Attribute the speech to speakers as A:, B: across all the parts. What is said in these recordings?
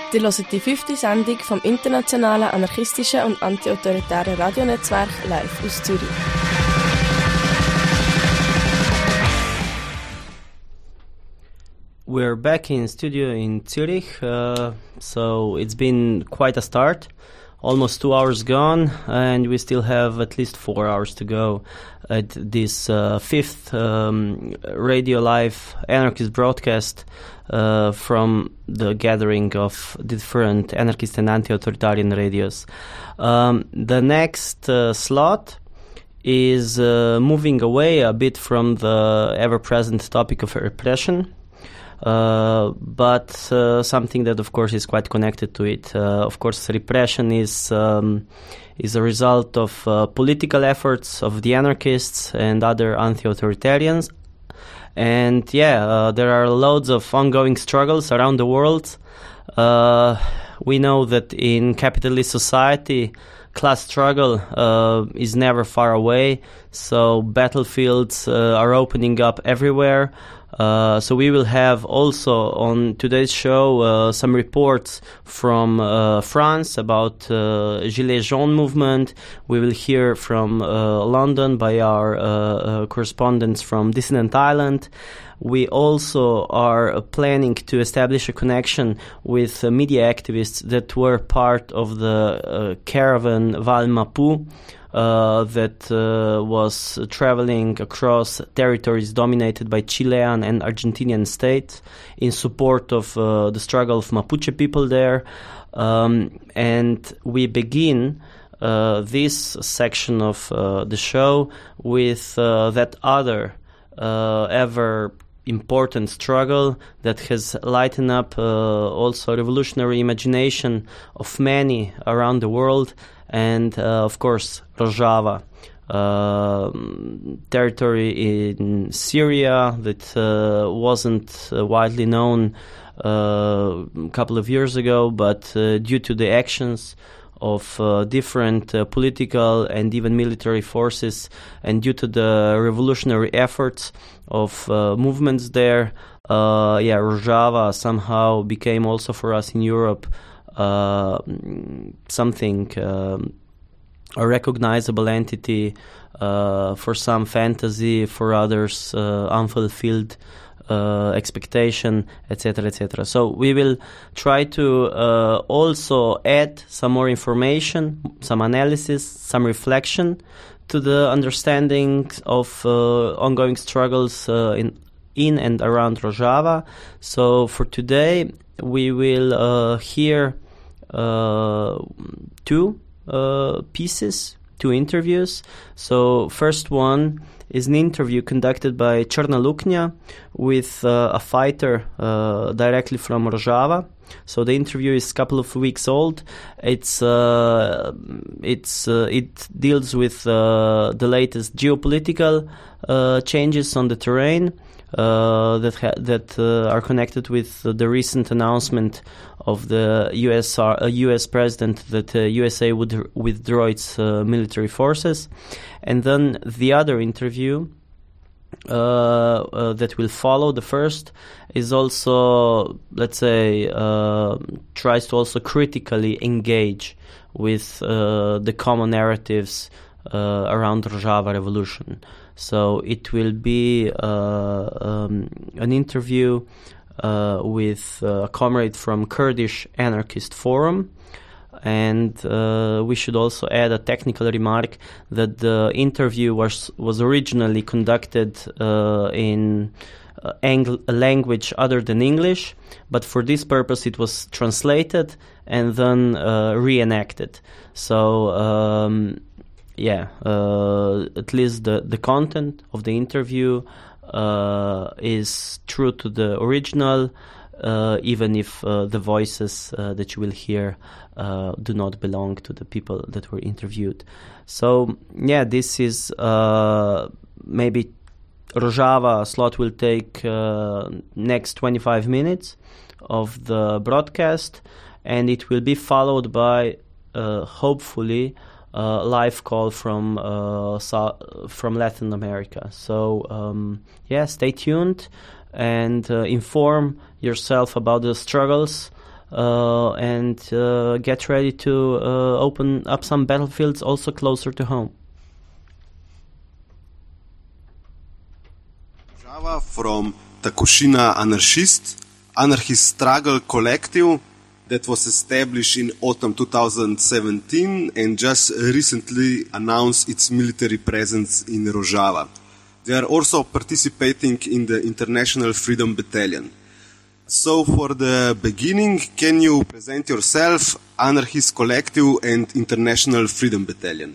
A: Ihr hört die 5. Sendung vom internationalen anarchistischen und antiautoritären Radionetzwerk live aus Zürich.
B: We're back in studio in Zurich, so it's been quite a start. Almost 2 hours gone, and we still have at least 4 hours to go at this 5th Radio Live anarchist broadcast from the gathering of different anarchist and anti-authoritarian radios. The next slot is moving away a bit from the ever-present topic of repression, but something that, of course, is quite connected to it. Of course, repression is a result of political efforts of the anarchists and other anti-authoritarians. And there are loads of ongoing struggles around the world. We know that in capitalist society, class struggle is never far away, so battlefields are opening up everywhere. So we will have also on today's show some reports from France about Gilets Jaunes movement. We will hear from London by our correspondents from Dissident Island. We also are planning to establish a connection with media activists that were part of the caravan Val Mapu, that was traveling across territories dominated by Chilean and Argentinian states in support of the struggle of Mapuche people there. And we begin this section of the show with that other ever important struggle that has lightened up also revolutionary imagination of many around the world, and of course Rojava, territory in Syria that wasn't widely known a couple of years ago, but due to the actions of different political and even military forces, and due to the revolutionary efforts of movements there, Rojava somehow became also for us in Europe something, a recognizable entity, for some fantasy, for others unfulfilled expectation, etc., etc. So we will try to also add some more information, some analysis, some reflection to the understanding of ongoing struggles in and around Rojava. So for today, we will hear two pieces, two interviews. So first one is an interview conducted by Cherna Luknja with a fighter directly from Rojava. So the interview is a couple of weeks old. It deals with the latest geopolitical changes on the terrain that are connected with the recent announcement of the U.S. president that USA would withdraw its military forces. And then the other interview that will follow the first is also, let's say, tries to also critically engage with the common narratives around Rojava revolution. So it will be an interview with a comrade from Kurdish Anarchist Forum. And we should also add a technical remark that the interview was originally conducted in a language other than English, but for this purpose it was translated and then reenacted. So at least the content of the interview is true to the original, even if the voices that you will hear do not belong to the people that were interviewed. So this is maybe Rojava slot will take next 25 minutes of the broadcast, and it will be followed by hopefully a live call from Latin America. So stay tuned and inform yourself about the struggles and get ready to open up some battlefields also closer to home.
C: Rojava from Takushina Anarchist Struggle Collective that was established in autumn 2017 and just recently announced its military presence in Rojava. They are also participating in the International Freedom Battalion. So for the beginning, can you present yourself, Anarchist Collective and International Freedom Battalion?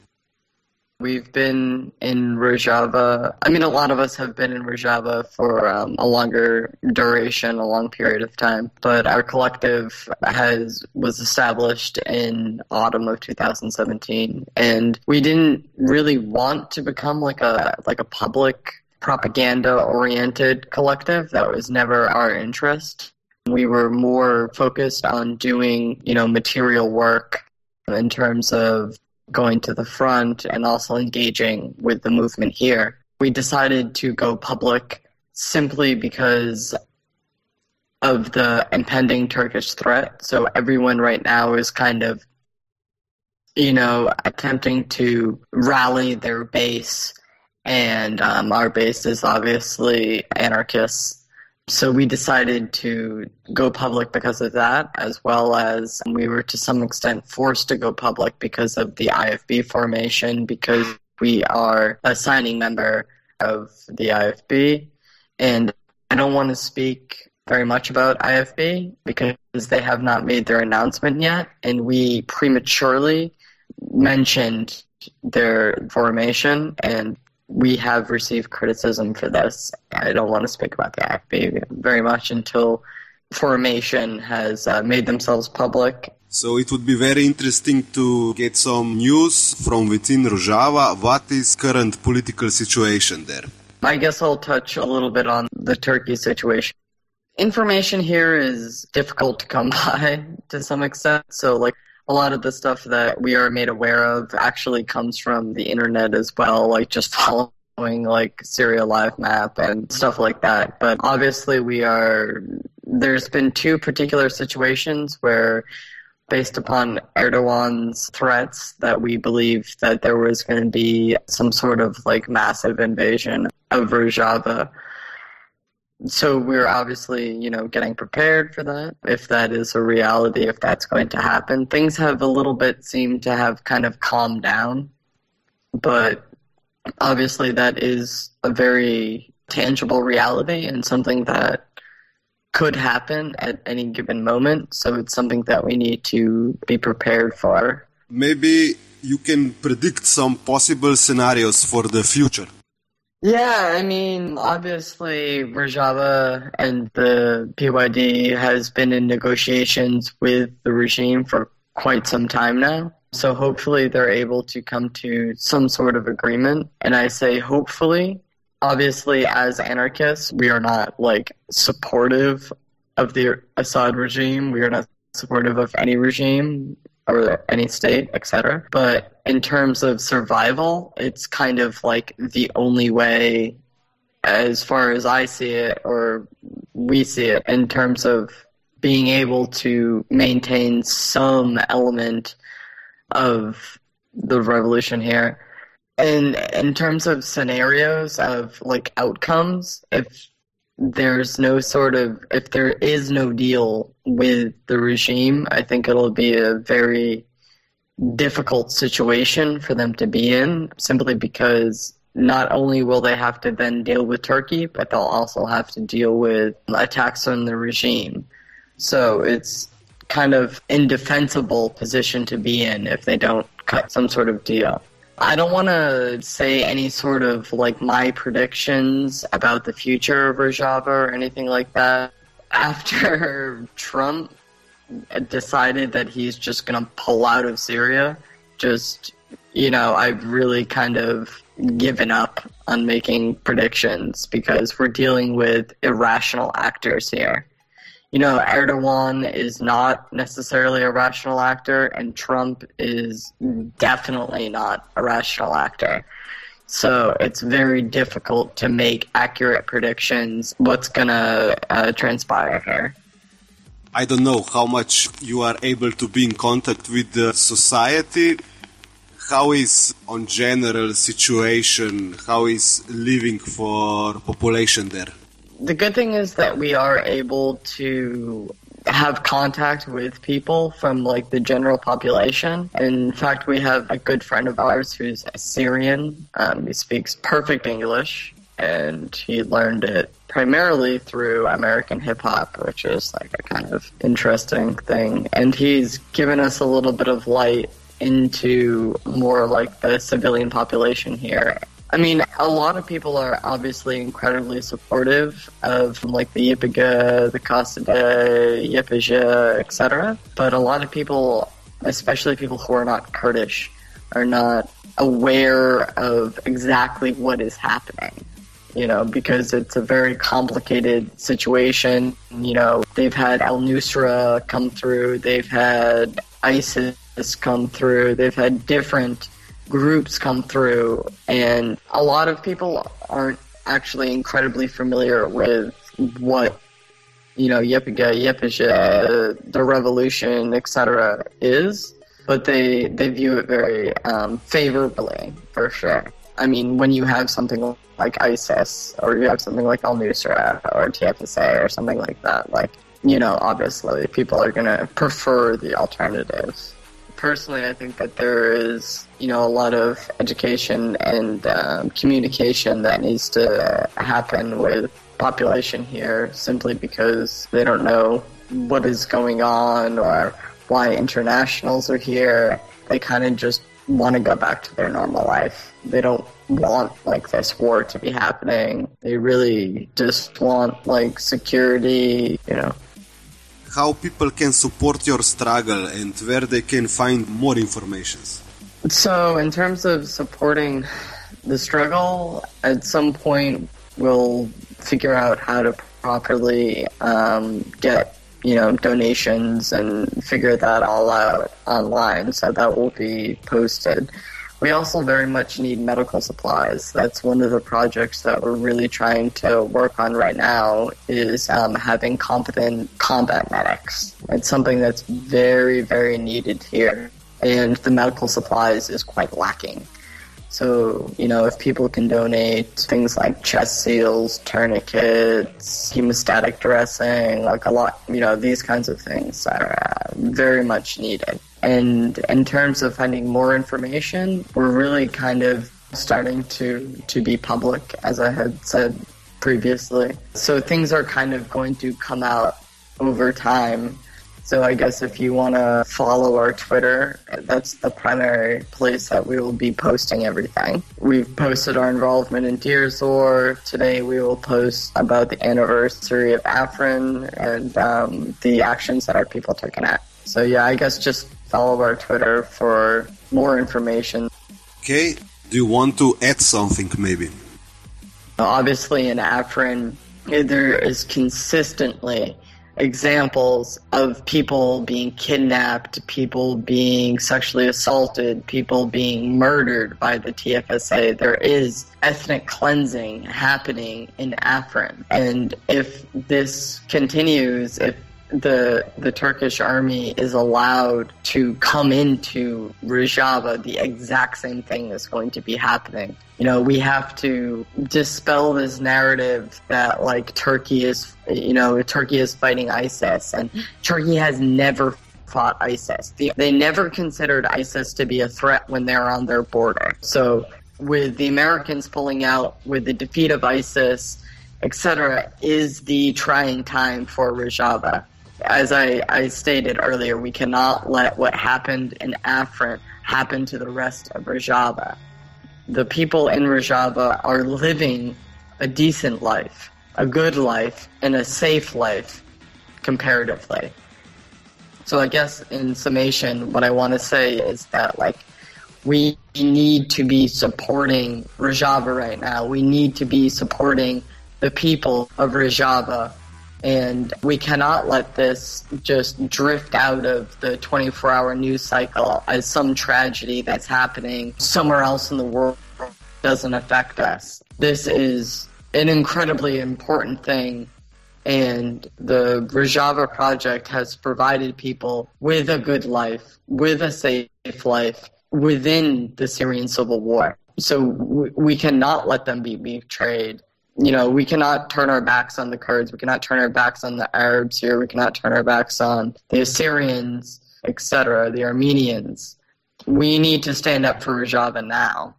D: We've been in Rojava. I mean, a lot of us have been in Rojava for a longer duration, a long period of time. But our collective was established in autumn of 2017, and we didn't really want to become like a public propaganda-oriented collective. That was never our interest. We were more focused on doing, material work in terms of going to the front and also engaging with the movement here. We decided to go public simply because of the impending Turkish threat. So everyone right now is kind of, attempting to rally their base, and our base is obviously anarchists. So we decided to go public because of that, as well as we were to some extent forced to go public because of the IFB formation, because we are a signing member of the IFB. And I don't want to speak very much about IFB because they have not made their announcement yet, and we prematurely mentioned their formation, and we have received criticism for this. I don't want to speak about the IFB very much until formation has made themselves public.
C: So it would be very interesting to get some news from within Rojava. What is current political situation there?
D: I guess I'll touch a little bit on the Turkey situation. Information here is difficult to come by to some extent. So a lot of the stuff that we are made aware of actually comes from the internet as well, just following Syria Live Map and stuff like that. But obviously there's been two particular situations where, based upon Erdogan's threats, that we believe that there was going to be some sort of massive invasion of Rojava. So we're obviously, getting prepared for that, if that is a reality, if that's going to happen. Things have a little bit seemed to have kind of calmed down, but obviously that is a very tangible reality and something that could happen at any given moment. So it's something that we need to be prepared for.
C: Maybe you can predict some possible scenarios for the future.
D: Yeah, I mean, obviously Rojava and the PYD has been in negotiations with the regime for quite some time now. So hopefully they're able to come to some sort of agreement. And I say hopefully. Obviously, as anarchists, we are not supportive of the Assad regime. We are not supportive of any regime or any state, etc. But in terms of survival, it's kind of the only way, as far as I see it, or we see it, in terms of being able to maintain some element of the revolution here. And in terms of scenarios of outcomes, if there is no deal with the regime, I think it'll be a very difficult situation for them to be in, simply because not only will they have to then deal with Turkey, but they'll also have to deal with attacks on the regime. So it's kind of indefensible position to be in if they don't cut some sort of deal. I don't want to say any sort of my predictions about the future of Rojava or anything like that. After Trump decided that he's just going to pull out of Syria, I've really kind of given up on making predictions because we're dealing with irrational actors here. Erdogan is not necessarily a rational actor, and Trump is definitely not a rational actor. So it's very difficult to make accurate predictions what's going to transpire here.
C: I don't know how much you are able to be in contact with the society. How is, on general situation, how is living for population there?
D: The good thing is that we are able to have contact with people from like the general population. In fact, we have a good friend of ours who's Assyrian. He speaks perfect English, and he learned it primarily through American hip-hop, which is like a kind of interesting thing. And he's given us a little bit of light into more like the civilian population here. I mean, a lot of people are obviously incredibly supportive of like the Yipiga, the Kasada, Yipija, etc. But a lot of people, especially people who are not Kurdish, are not aware of exactly what is happening. You know, because it's a very complicated situation. You know, they've had al-Nusra come through, they've had ISIS come through, they've had different groups come through, and a lot of people aren't actually incredibly familiar with what, you know, Yipiga, Yipija, the revolution, etc. is, but they view it very favorably, for sure. I mean, when you have something like ISIS, or you have something like al-Nusra, or TFSA, or something like that, like, you know, obviously people are going to prefer the alternatives. Personally, I think that there is, you know, a lot of education and communication that needs to happen with population here, simply because they don't know what is going on or why internationals are here. They kind of just want to go back to their normal life. They don't want like this war to be happening. They really just want like security, you know.
C: How people can support your struggle and where they can find more information?
D: So in terms of supporting the struggle, at some point we'll figure out how to properly get, you know, donations and figure that all out online, so that will be posted. We also very much need medical supplies. That's one of the projects that we're really trying to work on right now, is having competent combat medics. It's something that's very, very needed here, and the medical supplies is quite lacking. So, you know, if people can donate things like chest seals, tourniquets, hemostatic dressing, like a lot, you know, these kinds of things are very much needed. And in terms of finding more information, we're really kind of starting to be public, as I had said previously. So things are kind of going to come out over time. So I guess if you want to follow our Twitter, that's the primary place that we will be posting everything. We've posted our involvement in Deir Zor. Today we will post about the anniversary of Afrin and the actions that our people took in act. So yeah, I guess just follow our Twitter for more information.
C: Okay, do you want to add something maybe?
D: Obviously in Afrin, there is consistently examples of people being kidnapped, people being sexually assaulted, people being murdered by the TFSA. There is ethnic cleansing happening in Afrin. And if this continues, if the Turkish army is allowed to come into Rojava, the exact same thing is going to be happening. You know, we have to dispel this narrative that like Turkey is fighting ISIS, and Turkey has never fought ISIS. They never considered ISIS to be a threat when they're on their border. So with the Americans pulling out, with the defeat of ISIS, etc., is the trying time for Rojava. As I stated earlier, we cannot let what happened in Afrin happen to the rest of Rojava. The people in Rojava are living a decent life, a good life, and a safe life, comparatively. So I guess in summation, what I want to say is that, like, we need to be supporting Rojava right now. We need to be supporting the people of Rojava. And we cannot let this just drift out of the 24-hour news cycle as some tragedy that's happening somewhere else in the world doesn't affect us. This is an incredibly important thing And the Rojava project has provided people with a good life, with a safe life within the Syrian civil war. So we cannot let them be betrayed. We cannot turn our backs on the Kurds. We cannot turn our backs on the Arabs here. We cannot turn our backs on the Assyrians, etc., the Armenians. We need to stand up for Rojava now.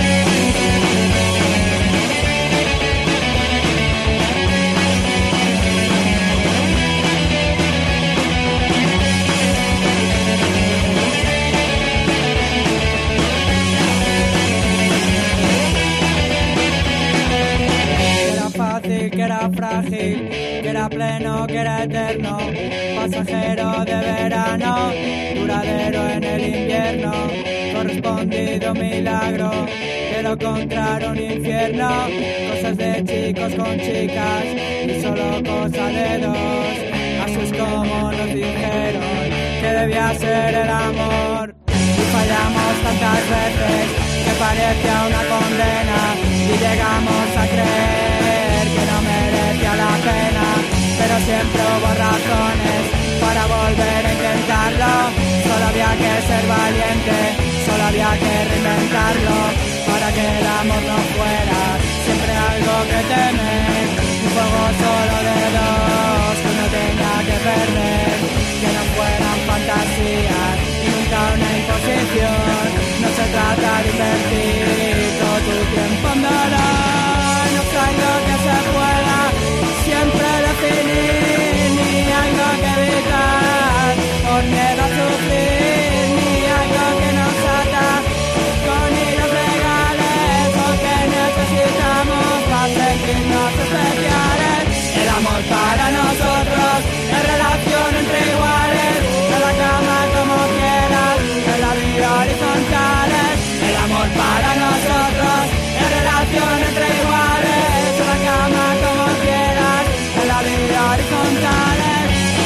E: Que era frágil, que era pleno, que era eterno, pasajero de verano, duradero en el invierno, correspondido milagro, de lo contrario un infierno, cosas de chicos con chicas, y solo cosa de dos, así es como nos dijeron que debía ser el amor, y fallamos tantas veces que parecía una condena, y llegamos a creer que no merecía la pena, pero siempre hubo razones para volver a intentarlo. Solo había que ser valiente, solo había que reinventarlo, para que el amor no fuera siempre algo que temer. Un juego solo de dos que no tenía que perder, que no fueran fantasías y nunca una imposición. No se trata de invertir todo tu tiempo en dolor. No es algo que se pueda siempre definir, ni algo que evitar por miedo a sufrir, ni algo que nos ata con hilos legales, porque necesitamos para sentirnos especiales. El amor para nosotros es relación entre iguales, en la cama como quieras, en la vida horizontales. El amor para nosotros es relación entre iguales, en la cama como quieras, en la vida horizontales.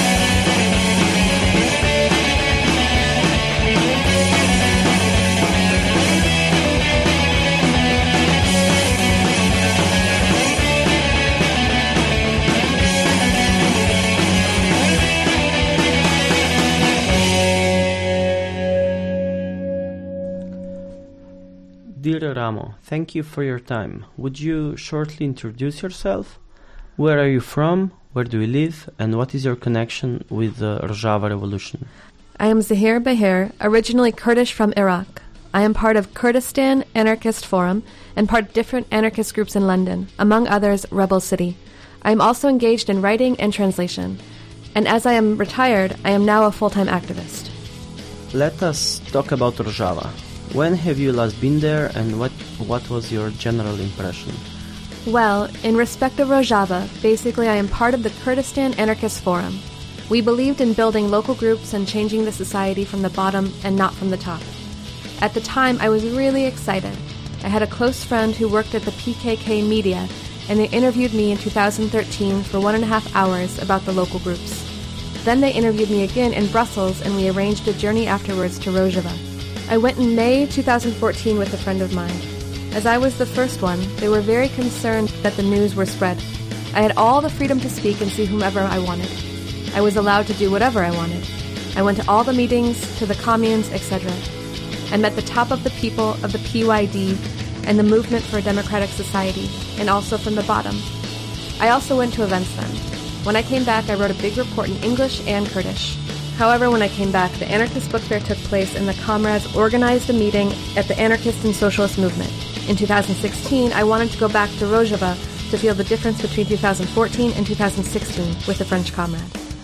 B: Dear Ramo, thank you for your time. Would you shortly introduce yourself? Where are you from? Where do you live? And what is your connection with the Rojava revolution?
F: I am Zahir Bahir, originally Kurdish from Iraq. I am part of Kurdistan Anarchist Forum and part of different anarchist groups in London, among others Rebel City. I am also engaged in writing and translation. And as I am retired, I am now a full-time activist.
B: Let us talk about Rojava. When have you last been there, and what was your general impression?
F: Well, in respect of Rojava, basically I am part of the Kurdistan Anarchist Forum. We believed in building local groups and changing the society from the bottom and not from the top. At the time, I was really excited. I had a close friend who worked at the PKK media, and they interviewed me in 2013 for 1.5 hours about the local groups. Then they interviewed me again in Brussels, and we arranged a journey afterwards to Rojava. I went in May 2014 with a friend of mine. As I was the first one, they were very concerned that the news were spread. I had all the freedom to speak and see whomever I wanted. I was allowed to do whatever I wanted. I went to all the meetings, to the communes, etc. I met the top of the people of the PYD and the Movement for a Democratic Society, and also from the bottom. I also went to events then. When I came back, I wrote a big report in English and Kurdish. However, when I came back, the Anarchist Book Fair took place and the comrades organized a meeting at the Anarchist and Socialist Movement. In 2016, I wanted to go back to Rojava to feel the difference between 2014 and 2016 with the French comrade.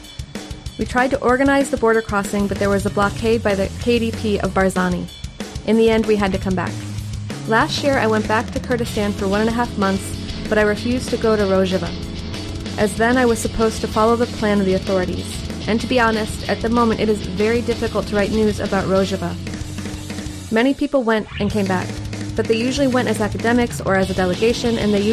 F: We tried to organize the border crossing, but there was a blockade by the KDP of Barzani. In the end, we had to come back. Last year, I went back to Kurdistan for 1.5 months, but I refused to go to Rojava, as then I was supposed to follow the plan of the authorities. And to be honest, at the moment it is very difficult to write news about Rojava. Many people went and came back, but they usually went as academics or as a delegation, and then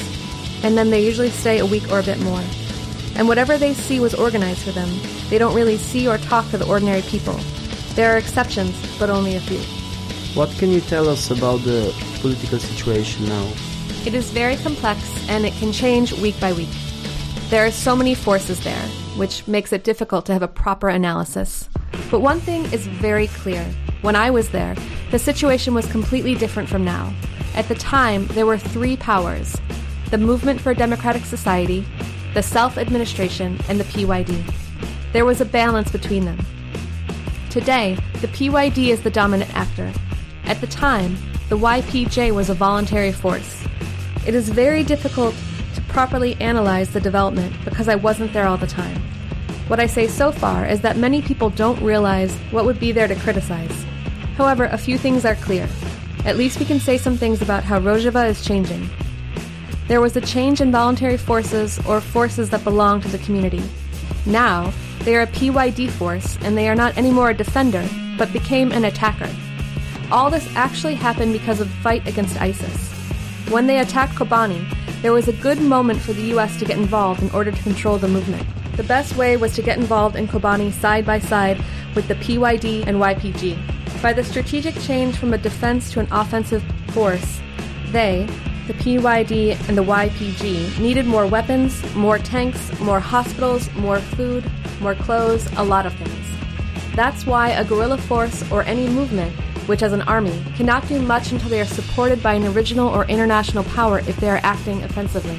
F: they usually stay a week or a bit more. And whatever they see was organized for them. They don't really see or talk to the ordinary people. There are exceptions, but only a few.
B: What can you tell us about the political situation now?
F: It is very complex, and it can change week by week. There are so many forces there, which makes it difficult to have a proper analysis. But one thing is very clear. When I was there, the situation was completely different from now. At the time, there were three powers: the Movement for a Democratic Society, the Self-Administration, and the PYD. There was a balance between them. Today, the PYD is the dominant actor. At the time, the YPJ was a voluntary force. It is very difficult to properly analyze the development because I wasn't there all the time. What I say so far is that many people don't realize what would be there to criticize. However, a few things are clear. At least we can say some things about how Rojava is changing. There was a change in voluntary forces or forces that belong to the community. Now, they are a PYD force and they are not anymore a defender, but became an attacker. All this actually happened because of the fight against ISIS. When they attacked Kobani, there was a good moment for the US to get involved in order to control the movement. The best way was to get involved in Kobani side by side with the PYD and YPG. By the strategic change from a defense to an offensive force, they, the PYD and the YPG, needed more weapons, more tanks, more hospitals, more food, more clothes, a lot of things. That's why a guerrilla force or any movement, which as an army, cannot do much until they are supported by an original or international power if they are acting offensively.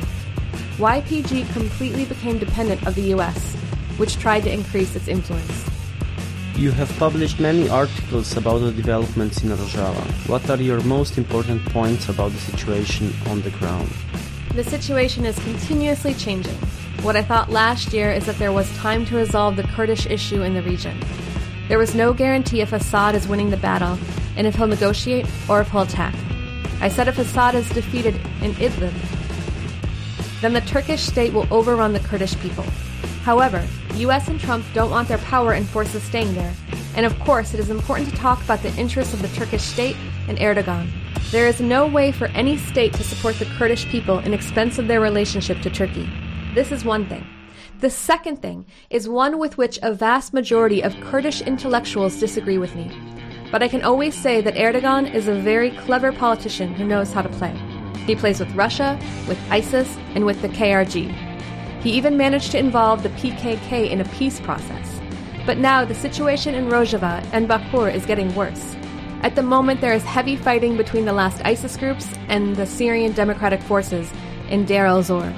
F: YPG completely became dependent of the US, which tried to increase its influence.
B: You have published many articles about the developments in Rojava. What are your most important points about the situation on the ground?
F: The situation is continuously changing. What I thought last year is that there was time to resolve the Kurdish issue in the region. There was no guarantee if Assad is winning the battle, and if he'll negotiate or if he'll attack. I said if Assad is defeated in Idlib, then the Turkish state will overrun the Kurdish people. However, US and Trump don't want their power and forces staying there, and of course it is important to talk about the interests of the Turkish state and Erdogan. There is no way for any state to support the Kurdish people in expense of their relationship to Turkey. This is one thing. The second thing is one with which a vast majority of Kurdish intellectuals disagree with me. But I can always say that Erdogan is a very clever politician who knows how to play. He plays with Russia, with ISIS, and with the KRG. He even managed to involve the PKK in a peace process. But now the situation in Rojava and Bakur is getting worse. At the moment there is heavy fighting between the last ISIS groups and the Syrian Democratic Forces in Deir el-Zor.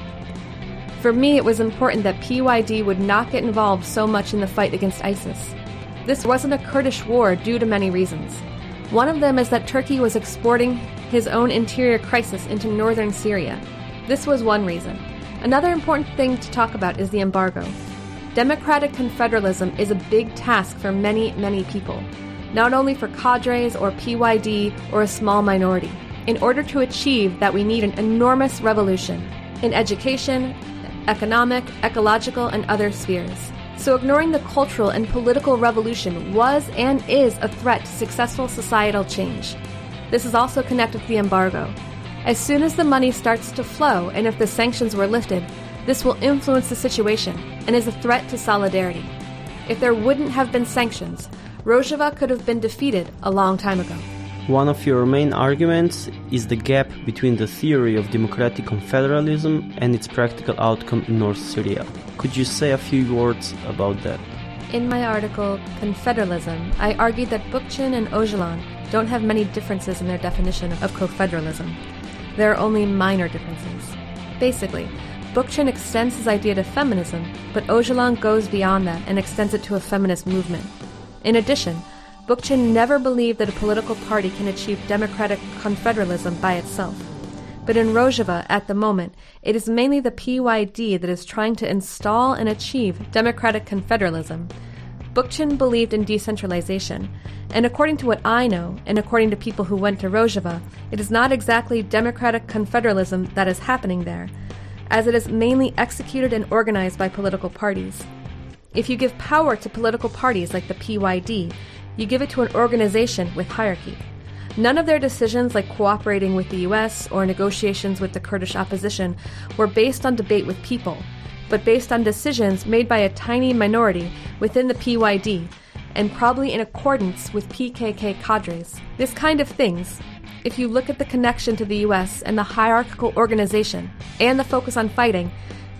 F: For me, it was important that PYD would not get involved so much in the fight against ISIS. This wasn't a Kurdish war due to many reasons. One of them is that Turkey was exporting his own interior crisis into northern Syria. This was one reason. Another important thing to talk about is the embargo. Democratic confederalism is a big task for many, many people, not only for cadres or PYD or a small minority. In order to achieve that, we need an enormous revolution in education, economic, ecological, and other spheres. So ignoring the cultural and political revolution was and is a threat to successful societal change. This is also connected to the embargo. As soon as the money starts to flow, and if the sanctions were lifted, this will influence the situation and is a threat to solidarity. If there wouldn't have been sanctions, Rojava could have been defeated a long time ago.
B: One of your main arguments is the gap between the theory of democratic confederalism and its practical outcome in North Syria. Could you say a few words about that?
F: In my article, Confederalism, I argued that Bookchin and Öcalan don't have many differences in their definition of confederalism. There are only minor differences. Basically, Bookchin extends his idea to feminism, but Öcalan goes beyond that and extends it to a feminist movement. In addition, Bookchin never believed that a political party can achieve democratic confederalism by itself. But in Rojava, at the moment, it is mainly the PYD that is trying to install and achieve democratic confederalism. Bookchin believed in decentralization, and according to what I know, and according to people who went to Rojava, it is not exactly democratic confederalism that is happening there, as it is mainly executed and organized by political parties. If you give power to political parties like the PYD, you give it to an organization with hierarchy. None of their decisions, like cooperating with the US or negotiations with the Kurdish opposition, were based on debate with people, but based on decisions made by a tiny minority within the PYD, and probably in accordance with PKK cadres. This kind of things, if you look at the connection to the US and the hierarchical organization, and the focus on fighting,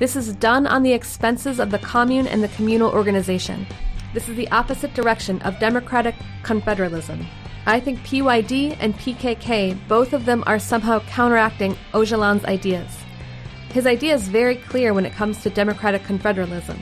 F: This is done on the expenses of the commune and the communal organization. This is the opposite direction of democratic confederalism. I think PYD and PKK, both of them are somehow counteracting Öcalan's ideas. His idea is very clear when it comes to democratic confederalism.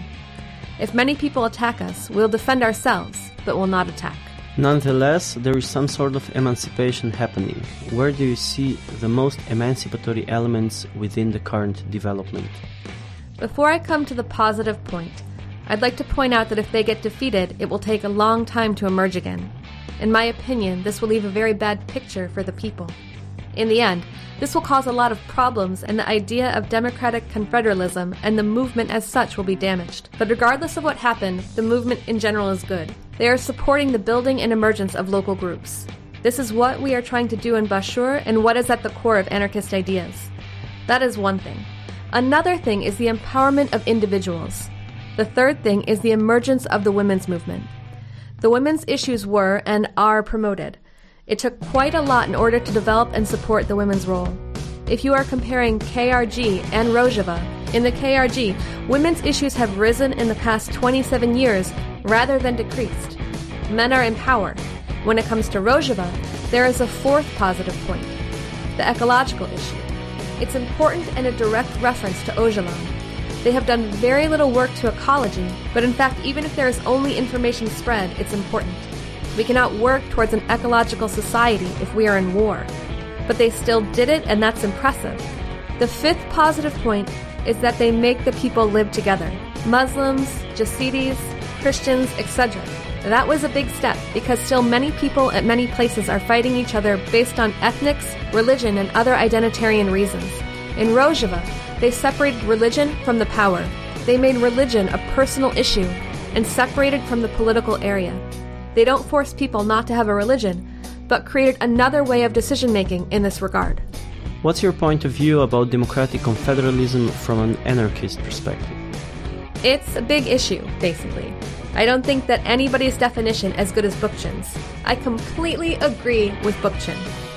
F: If many people attack us, we'll defend ourselves, but will not attack.
B: Nonetheless, there is some sort of emancipation happening. Where do you see the most emancipatory elements within the current development?
F: Before I come to the positive point, I'd like to point out that if they get defeated, it will take a long time to emerge again. In my opinion, this will leave a very bad picture for the people. In the end, this will cause a lot of problems, and the idea of democratic confederalism and the movement as such will be damaged. But regardless of what happened, the movement in general is good. They are supporting the building and emergence of local groups. This is what we are trying to do in Bashur and what is at the core of anarchist ideas. That is one thing. Another thing is the empowerment of individuals. The third thing is the emergence of the women's movement. The women's issues were and are promoted. It took quite a lot in order to develop and support the women's role. If you are comparing KRG and Rojava, in the KRG, women's issues have risen in the past 27 years rather than decreased. Men are in power. When it comes to Rojava, there is a fourth positive point, the ecological issue. It's important and a direct reference to Öcalan. They have done very little work to ecology, but in fact, even if there is only information spread, it's important. We cannot work towards an ecological society if we are in war. But they still did it, and that's impressive. The fifth positive point is that they make the people live together. Muslims, Yazidis, Christians, etc. That was a big step, because still many people at many places are fighting each other based on ethnics, religion, and other identitarian reasons. In Rojava, they separated religion from the power. They made religion a personal issue and separated from the political area. They don't force people not to have a religion, but created another way of decision-making in this regard.
B: What's your point of view about democratic confederalism from an anarchist perspective?
F: It's a big issue, basically. I don't think that anybody's definition as good as Bookchin's. I completely agree with Bookchin.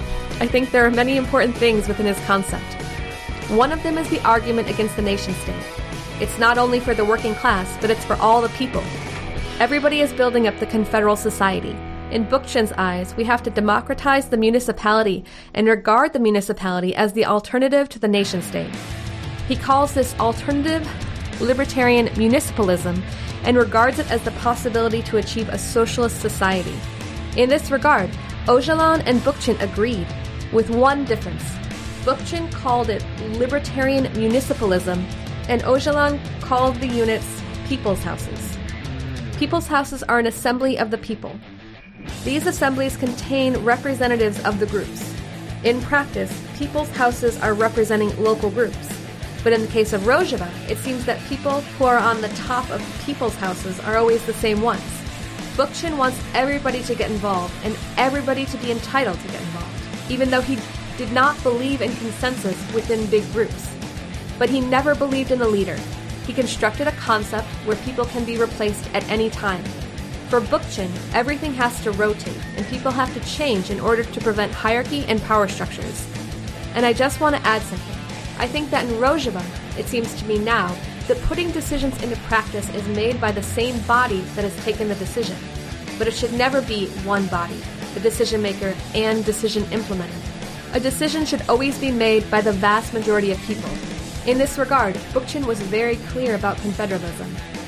F: I think there are many important things within his concept. One of them is the argument against the nation-state. It's not only for the working class, but it's for all the people. Everybody is building up the confederal society. In Bookchin's eyes, we have to democratize the municipality and regard the municipality as the alternative to the nation-state. He calls this alternative libertarian municipalism and regards it as the possibility to achieve a socialist society. In this regard, Öcalan and Bookchin agreed, with one difference. Bookchin called it libertarian municipalism, and Öcalan called the units people's houses. People's houses are an assembly of the people. These assemblies contain representatives of the groups. In practice, people's houses are representing local groups. But in the case of Rojava, it seems that people who are on the top of people's houses are always the same ones. Bookchin wants everybody to get involved and everybody to be entitled to get involved, even though he did not believe in consensus within big groups. But he never believed in a leader. He constructed a concept where people can be replaced at any time. For Bookchin, everything has to rotate, and people have to change in order to prevent hierarchy and power structures. And I just want to add something. I think that in Rojava, it seems to me now, that putting decisions into practice is made by the same body that has taken the decision. But it should never be one body, the decision maker and decision implementer. A decision should always be made by the vast majority of people. In this regard, Bookchin was very clear about confederalism.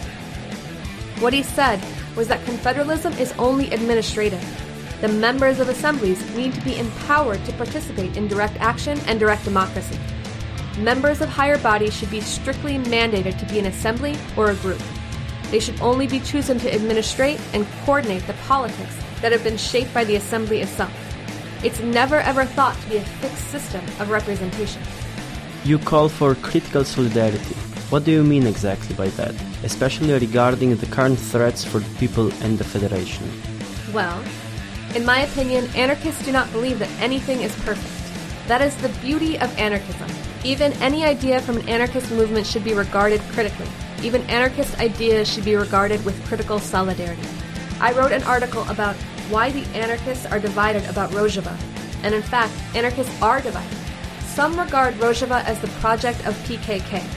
F: What he said was that confederalism is only administrative. The members of assemblies need to be empowered to participate in direct action and direct democracy. Members of higher bodies should be strictly mandated to be an assembly or a group. They should only be chosen to administrate and coordinate the politics that have been shaped by the assembly itself. It's never ever thought to be a fixed system of representation.
B: You call for critical solidarity. What do you mean exactly by that, especially regarding the current threats for the people and the Federation?
F: Well, in my opinion, anarchists do not believe that anything is perfect. That is the beauty of anarchism. Even any idea from an anarchist movement should be regarded critically. Even anarchist ideas should be regarded with critical solidarity. I wrote an article about why the anarchists are divided about Rojava, and in fact, anarchists are divided. Some regard Rojava as the project of PKK.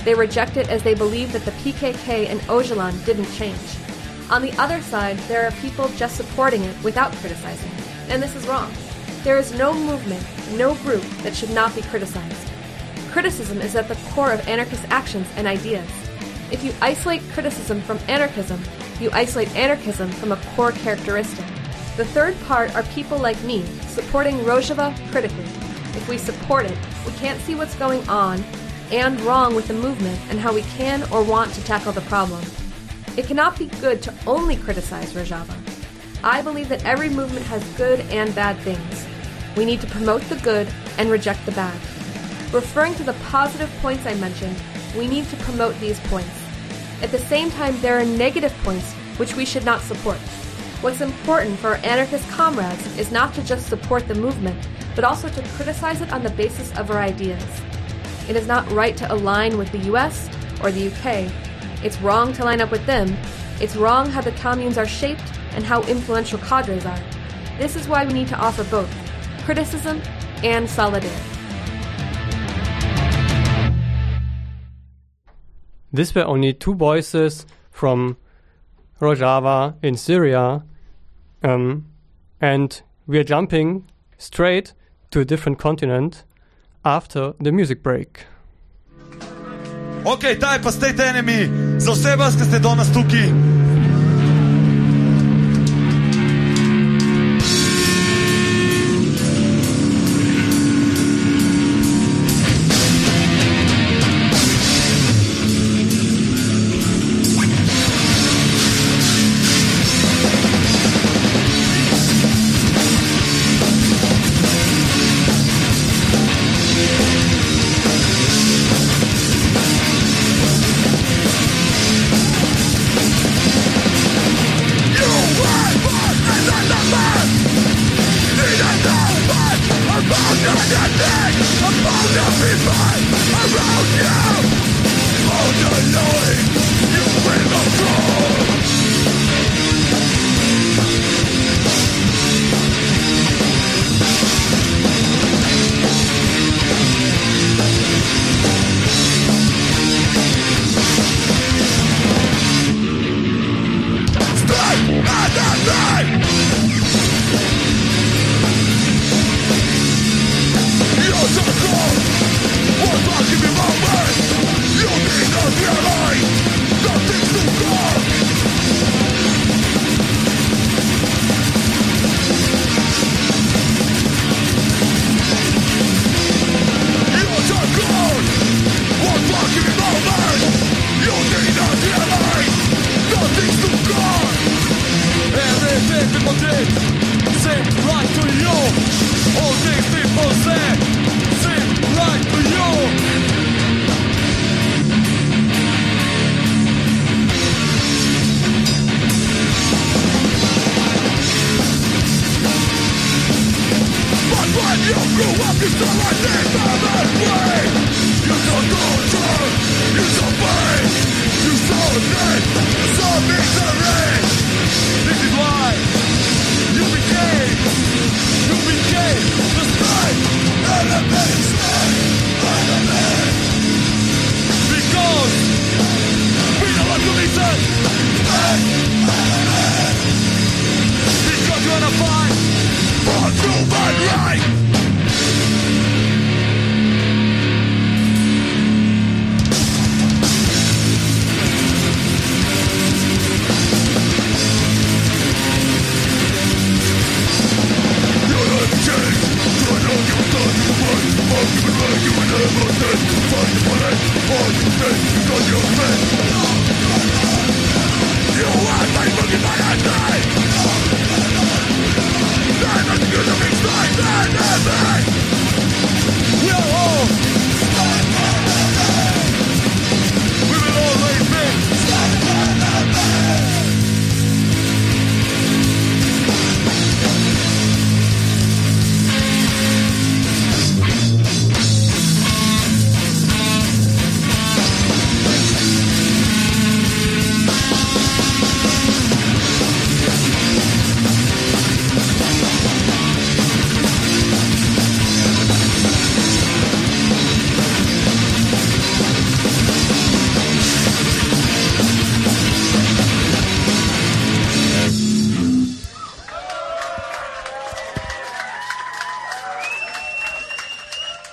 F: They reject it as they believe that the PKK and Öcalan didn't change. On the other side, there are people just supporting it without criticizing it, and this is wrong. There is no movement, no group that should not be criticized. Criticism is at the core of anarchist actions and ideas. If you isolate criticism from anarchism, you isolate anarchism from a core characteristic. The third part are people like me, supporting Rojava critically. If we support it, we can't see what's going on and wrong with the movement and how we can or want to tackle the problem. It cannot be good to only criticize Rojava. I believe that every movement has good and bad things. We need to promote the good and reject the bad. Referring to the positive points I mentioned, we need to promote these points. At the same time, there are negative points which we should not support. What's important for our anarchist comrades is not to just support the movement, but also to criticize it on the basis of our ideas. It is not right to align with the US or the UK. It's wrong to line up with them. It's wrong how the communes are shaped and how influential cadres are. This is why we need to offer both criticism and solidarity.
G: These were only two voices from Rojava in Syria, and we are jumping straight to a different continent after the music break.
H: Okay, taj pa State Enemy, za vse vas, ki ste danes tukaj. You grew up, you still like this, I'm